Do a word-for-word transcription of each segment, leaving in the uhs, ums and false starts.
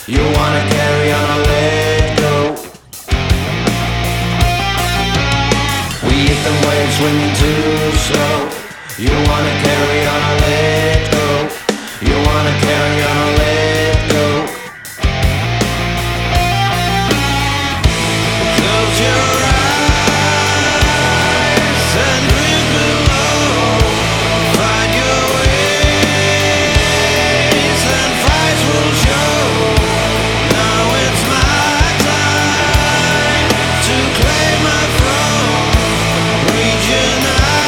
You wanna carry on or let go. We hit the waves swinging too slow. You wanna carry on or let go. You wanna carry on or let go. Close your eyes and drift below. Find your ways and fights will show. Now it's my time to claim my throne. Reaching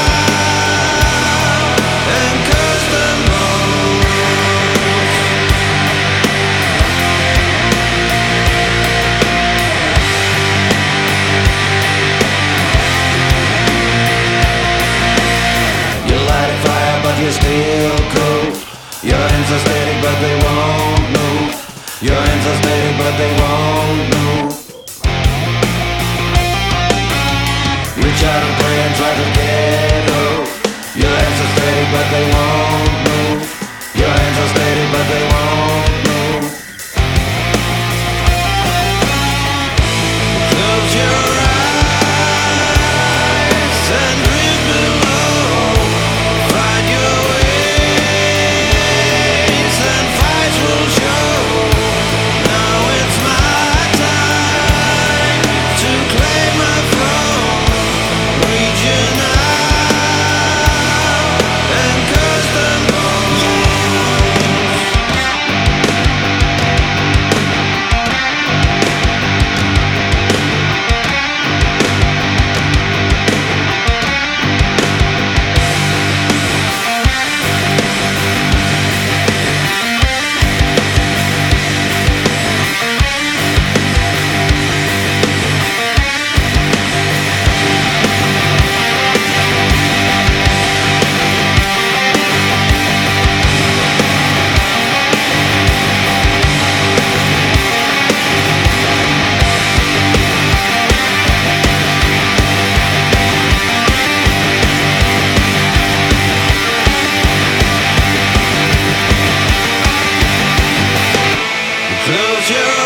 out and curse them both. You light a fire but you're still cold. Your hands are steady but they won't move. Your hands are steady but they won't move. Reach out and pray and try to get hope. Your hands are steady but they won't move. Your hands are steady but they won't move. Close your eyes and drift below. Find your ways and fights will show. Now it's my time to claim my throne. Reaching out and curse them both. Close your